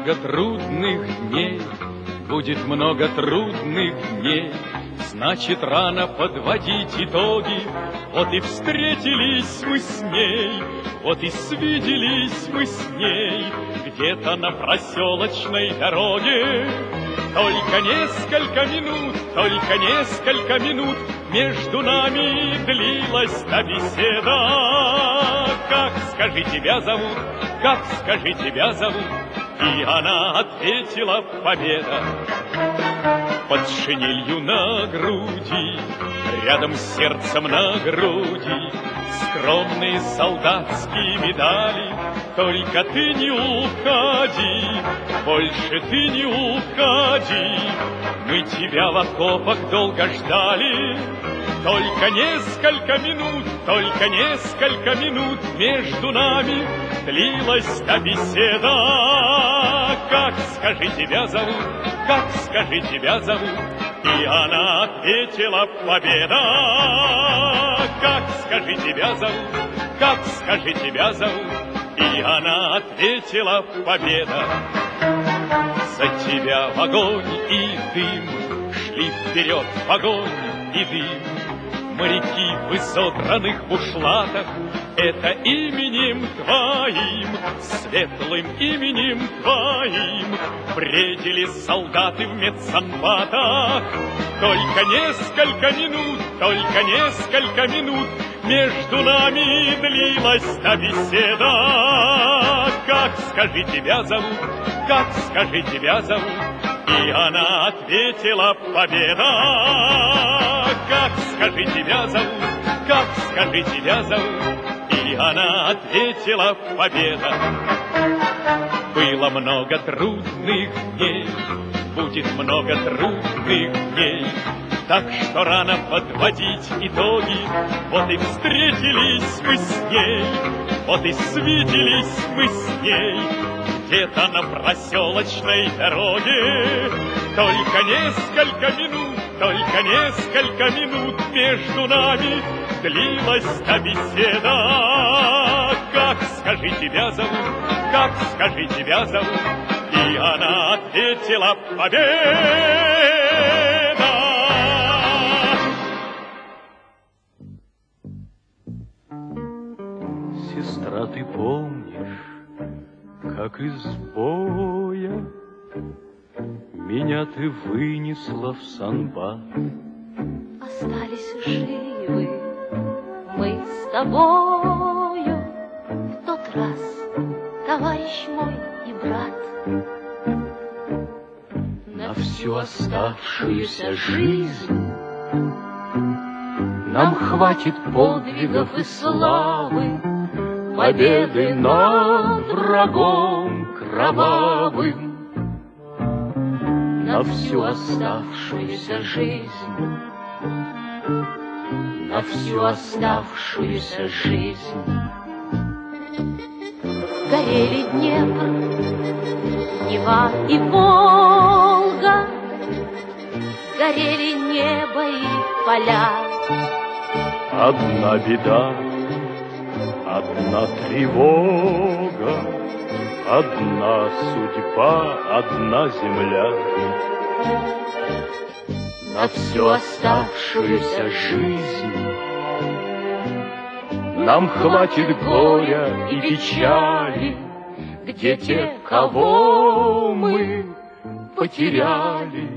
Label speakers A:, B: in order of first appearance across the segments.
A: много трудных дней, будет много трудных дней. Значит, рано подводить итоги. Вот и встретились мы с ней, вот и свиделись мы с ней где-то на проселочной дороге. Только несколько минут между нами длилась та беседа. Как, скажи, тебя зовут? Как, скажи, тебя зовут? И она ответила: Победа. Под шинелью на груди, рядом с сердцем на груди, скромные солдатские медали. Только ты не уходи, больше ты не уходи. Мы тебя в окопах долго ждали. Только несколько минут между нами длилась та беседа. Как, скажи, тебя зовут? Как, скажи, тебя зовут? И она ответила: Победа. Как, скажи, тебя зовут? Как, скажи, тебя зовут? И она ответила: Победа. За тебя в огонь и дым шли вперед в огонь и дым. Моряки в изодранных бушлатах — это именем твоим, светлым именем твоим бредили солдаты в медсанбатах. Только несколько минут между нами длилась та беседа. Как, скажи, тебя зовут? Как, скажи, тебя зовут? И она ответила: Победа. Как, скажи, тебя зовут? Как, скажи, тебя зовут? И она ответила: Победа. Было много трудных дней, будет много трудных дней. Так что рано подводить итоги. Вот и встретились мы с ней, вот и свиделись мы с ней где-то на проселочной дороге. Только несколько минут между нами длилась та беседа. Как, скажи, тебя зовут? Как, скажи, тебя зовут? И она ответила: Победа.
B: Сестра, ты помнишь, как из боя меня ты вынесла в санбат?
C: Остались живы мы с тобою в тот раз, товарищ мой и брат.
B: На всю оставшуюся жизнь нам хватит подвигов и славы, победы над врагом кровавым. На всю оставшуюся жизнь, на всю оставшуюся жизнь.
C: Горели Днепр, Нева и Волга, горели небо и поля.
B: Одна беда, одна тревога, одна судьба, одна земля. На всю оставшуюся жизнь нам хватит горя и печали, где те, кого мы потеряли.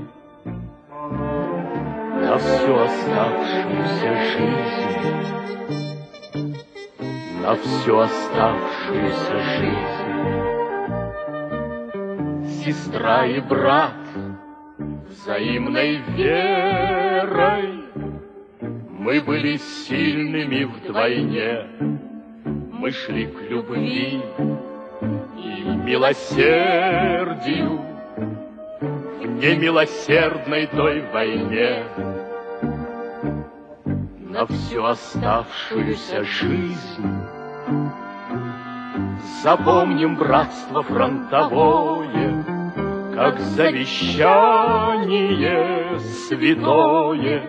B: На всю оставшуюся жизнь, на всю оставшуюся жизнь. Сестра и брат, взаимной верой мы были сильными вдвойне. Мы шли к любви и милосердию в немилосердной той войне. На всю оставшуюся жизнь запомним братство фронтовое, как завещание святое.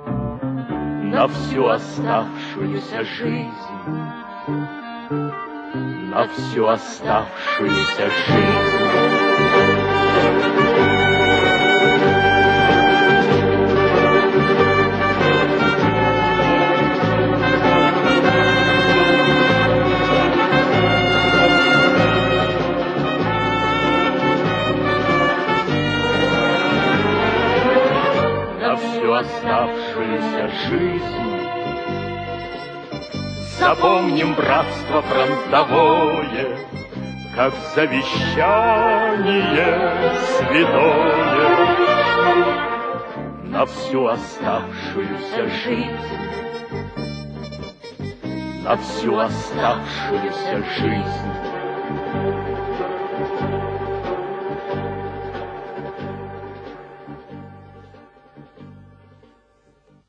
B: На всю оставшуюся жизнь на всю оставшуюся жизнь. На всю оставшуюся жизнь. Запомним братство фронтовое, как завещание святое. На всю оставшуюся жизнь. На всю оставшуюся жизнь.